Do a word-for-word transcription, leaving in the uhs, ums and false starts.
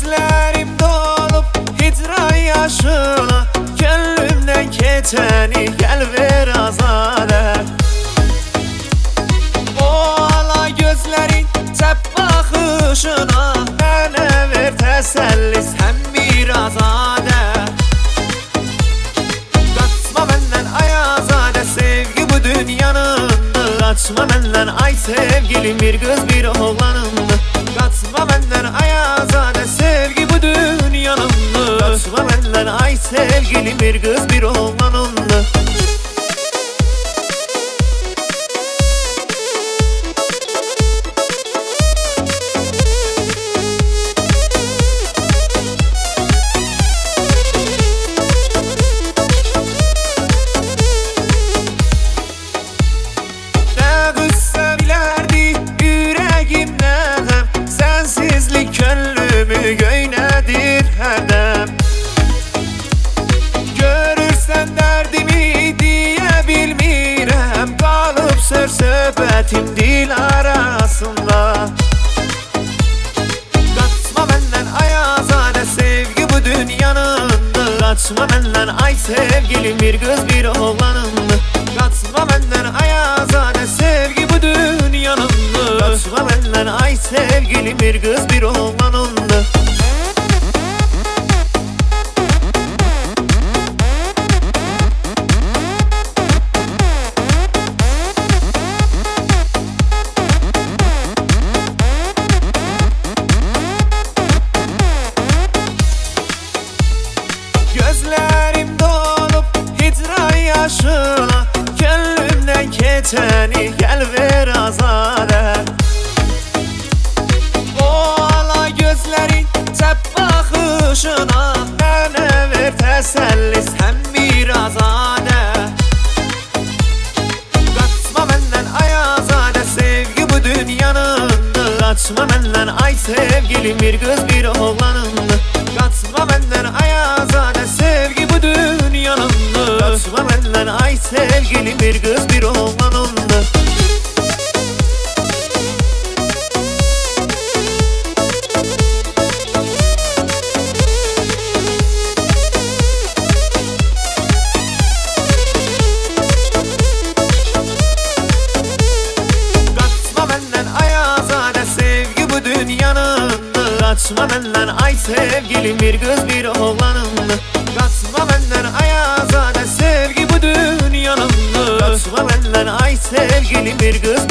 Gözlerim dolup hicran yaşına, gönlümden keçeni gel ver azade. O ala gözlerin tep bakışına, bana ver teselli sen bir azade. Kaçma benden ay azade, sevgi bu dünyanın. Kaçma benden ay sevgilim, bir kız bir oğlanımdı. Kaçma benden ay azade, sevgi bu dünyanın. Kaçma benden ay sevgilim, bir kız bir oğlanımdı. Göynedir her dem. Görürsen derdimi diye bilmirəm, kalıp sır söhbətim dil arasında. Kaçma benden ay azade, sevgi bu dünyanındır. Kaçma benden ay sevgilim, bir kız bir oğlanımdı. Kaçma benden ay azade, sevgi bu dünyanındır. Kaçma benden ay sevgilim, bir kız bir oğlanımdı. Gözlerim dolup hicran yaşına, gönlümden keçeni gel ver azade. O ala gözlerin tep bakışına, bana ver teselli sen bir azade. Kaçma benden ay azade, sevgi bu dünyanın. Kaçma benden ay sevgilim, bir kız bir oğlanımdı. Kaçma benden ay azade, sevgi bu dünyanın. Kaçma benden ay sevgilim, bir kız bir oğlanımdı. Kaçma benden ay azade, sevgi bu dünyanın. Kaçma benden ay sevgilim, bir kız bir oğlanımdı. Kaçma benden ay azade, sevgi bu dünyanın. Kaçma benden ay sevgilim, bir kız